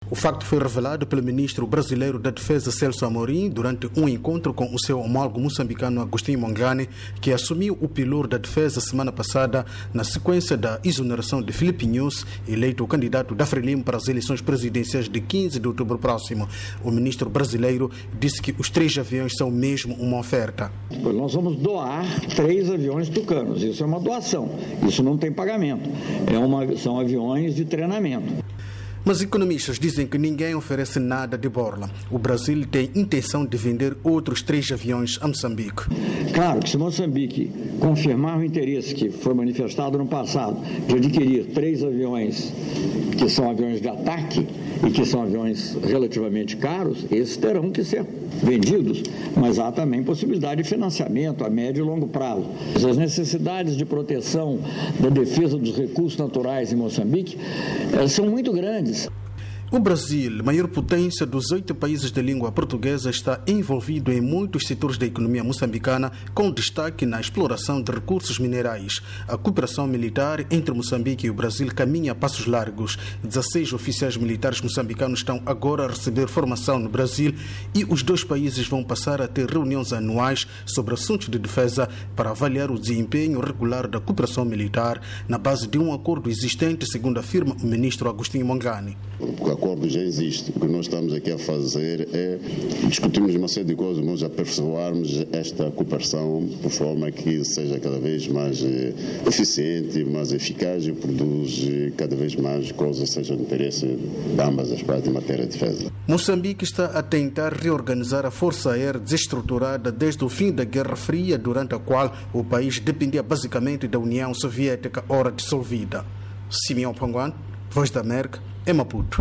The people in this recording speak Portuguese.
O facto foi revelado pelo ministro brasileiro da Defesa, Celso Amorim, durante um encontro com o seu homólogo moçambicano Agostinho Mongane, que assumiu o pilar da defesa semana passada, na sequência da exoneração de Filipe Nunes, eleito o candidato da Frelimo para as eleições presidenciais de 15 de outubro próximo. O ministro brasileiro disse que os 3 aviões são mesmo uma oferta. Pois nós vamos doar 3 aviões tucanos. Isso é uma doação. Isso não tem pagamento. São aviões de treinamento. Mas economistas dizem que ninguém oferece nada de borla. O Brasil tem intenção de vender outros 3 aviões a Moçambique. Claro que se Moçambique confirmar o interesse que foi manifestado no passado de adquirir 3 aviões que são aviões de ataque e que são aviões relativamente caros, esses terão que ser vendidos, mas há também possibilidade de financiamento a médio e longo prazo. As necessidades de proteção da defesa dos recursos naturais em Moçambique são muito grandes. O Brasil, maior potência dos 8 países de língua portuguesa, está envolvido em muitos setores da economia moçambicana, com destaque na exploração de recursos minerais. A cooperação militar entre Moçambique e o Brasil caminha a passos largos. 16 oficiais militares moçambicanos estão agora a receber formação no Brasil e os 2 países vão passar a ter reuniões anuais sobre assuntos de defesa para avaliar o desempenho regular da cooperação militar na base de um acordo existente, segundo afirma o ministro Agostinho Mongane. O acordo já existe. O que nós estamos aqui a fazer é discutirmos uma série de coisas, nós aperfeiçoarmos esta cooperação de forma que seja cada vez mais eficiente, mais eficaz e produz cada vez mais coisas, seja de interesse de ambas as partes em matéria de defesa. Moçambique está a tentar reorganizar a força aérea desestruturada desde o fim da Guerra Fria, durante a qual o país dependia basicamente da União Soviética, ora dissolvida. Simeão Panguan, Voz da América, em Maputo.